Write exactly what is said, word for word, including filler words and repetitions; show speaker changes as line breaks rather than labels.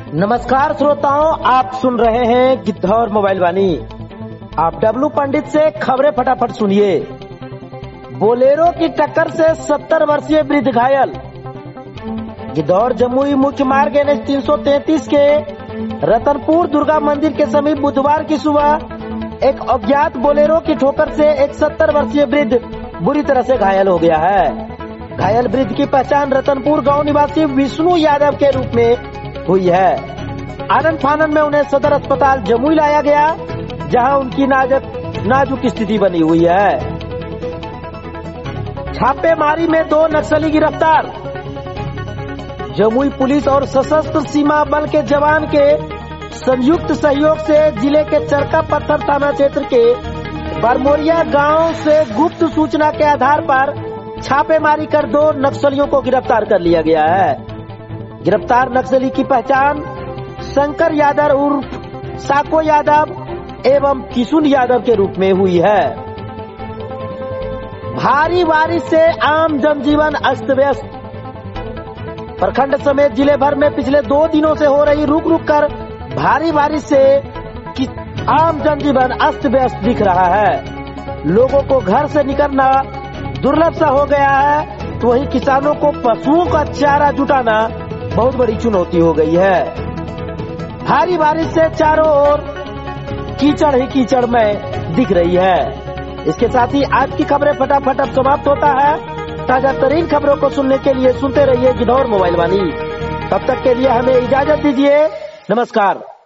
नमस्कार श्रोताओं, आप सुन रहे हैं गिद्धौर मोबाइल वाणी। आप डब्लू पंडित से खबरें फटाफट सुनिए। बोलेरो की टक्कर से सत्तर वर्षीय वृद्ध घायल। गिद्धौर जमुई मुख्य मार्ग एन एच तीन सौ तैंतीस के रतनपुर दुर्गा मंदिर के समीप बुधवार की सुबह एक अज्ञात बोलेरो की ठोकर से एक सत्तर वर्षीय वृद्ध बुरी तरह से घायल हो गया है। घायल वृद्ध की पहचान रतनपुर गांव निवासी विष्णु यादव के रूप में हुई है। आनंद फानन में उन्हें सदर अस्पताल जमुई लाया गया, जहां उनकी नाजुक नाजुक स्थिति बनी हुई है। छापेमारी में दो नक्सली गिरफ्तार। जमुई पुलिस और सशस्त्र सीमा बल के जवान के संयुक्त सहयोग से जिले के चरका पत्थर थाना क्षेत्र के बरमोरिया गांव से गुप्त सूचना के आधार पर छापेमारी कर दो नक्सलियों को गिरफ्तार कर लिया गया है। गिरफ्तार नक्सली की पहचान शंकर यादव उर्फ साको यादव एवं किशुन यादव के रूप में हुई है। भारी बारिश से आम जनजीवन अस्त व्यस्त। प्रखंड समेत जिले भर में पिछले दो दिनों से हो रही रुक रुक कर भारी बारिश से आम जनजीवन अस्त व्यस्त दिख रहा है। लोगों को घर से निकलना दुर्लभ सा हो गया है, तो वहीं किसानों को पशुओं का चारा जुटाना बहुत बड़ी चुनौती हो गई है। भारी बारिश से चारों ओर कीचड़ ही कीचड़ में दिख रही है। इसके साथ ही आज की खबरें फटाफट अब समाप्त होता है। ताजा तरीन खबरों को सुनने के लिए सुनते रहिए गिद्धौर मोबाइल वाणी। तब तक के लिए हमें इजाजत दीजिए। नमस्कार।